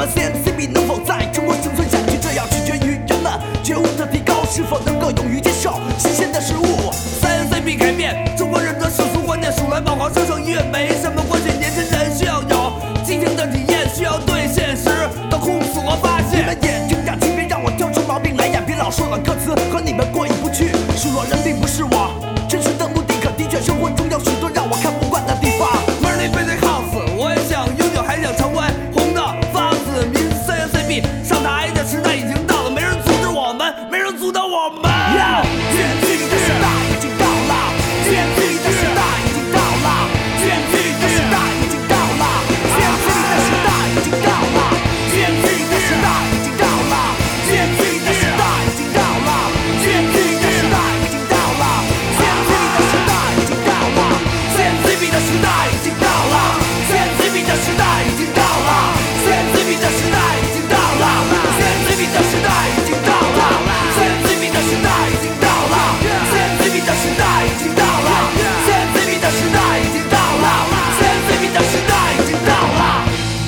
么 CMCB 能否在中国生存下去，这要取决于人们觉悟的提高，是否能够勇于接受新鲜的事物。CMCB 改变中国人的世俗观念，数来宝华声声音乐没什么关系，年轻人需要有激情的体验，需要对现实的控诉和发现。你们眼睛长，别让我挑出毛病来呀！别老说了歌词和你们过意不去，数落人并不是我真实的目的，可的确生活中有许多让我看不惯的地方。Money Basic House， 我也想拥有，还想成为红的发自民 CMCB 上台的时代已经到了，没人阻止我们，没人阻挡我们。CMCB 的时代已经到了，CMCB 的时代已经到了，CMCB 的时代已经到了，CMCB 的时代已经到了，CMCB 的时代已经到了，CMCB 的时代已经到了，CMCB 的时代已经到了，CMCB 的时代已经到了，CMCB 的时代已经到了，CMCB 的时代已经到了，CMCB 的时代已经到了，CMCB 的时代已经到了，CMCB 的时代已经到了，CMCB 的时代已经到了，CMCB 的时代已经到了，CMCB 的时代已经到了。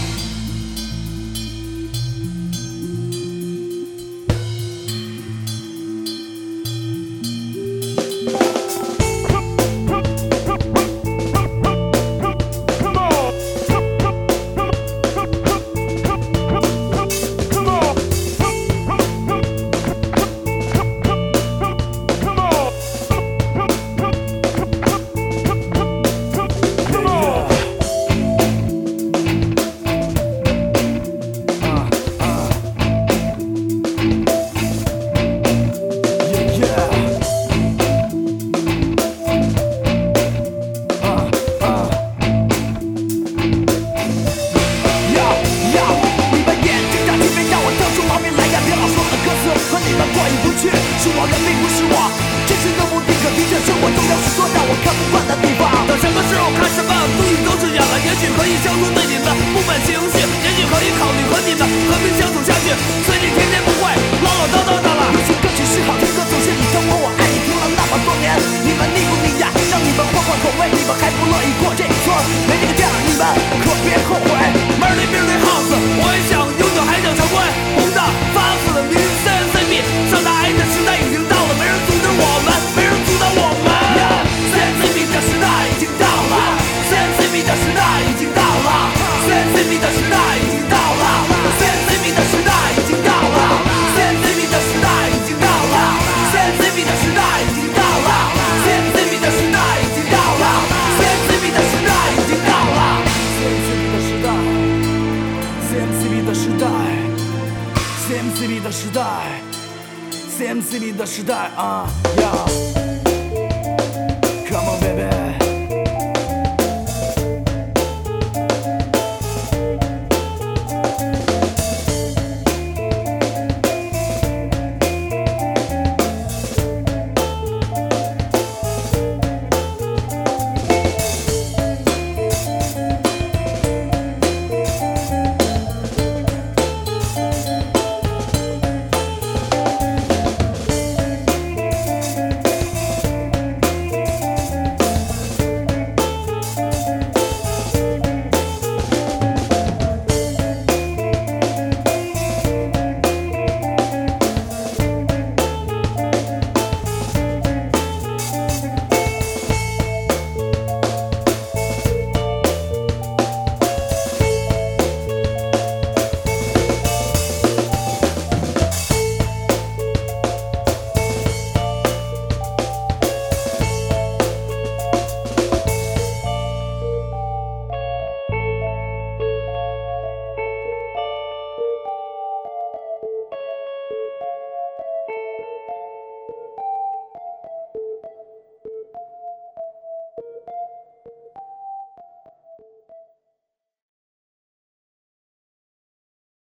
是我人并不是我真实的目的，可的确生活中有许多让我看不惯的地方。等什么时候看什么东西都是演了，也许可以消除对你们不满情绪，也许可以考虑和你们和平相处下去，所以你天天不会唠唠叨叨的了。有些歌曲是好听的，总是你生活我爱你，听了那么多年，你们腻不腻呀？让你们换换口味，你们还不乐意过这一村，没这个价，你们可别后悔。Money Basic House， 我也想拥有，还想成为红的发自民 CMCB 上台的时代已经到了，没人阻止我们，没人阻挡我们。CMCB 的时代已经到了，CMCB 的时代已经到了，CMCB 的时代已经到了，CMCB 的时代已经到了，CMCB 的时代已经到了，CMCB 的时代已经到了，CMCB 的时代已经到了，CMCB 的时代已经到了，CMCB 的时代，CMCB 的时代，CMCB 的时代。CMCB 的时代，yeah，Come on baby。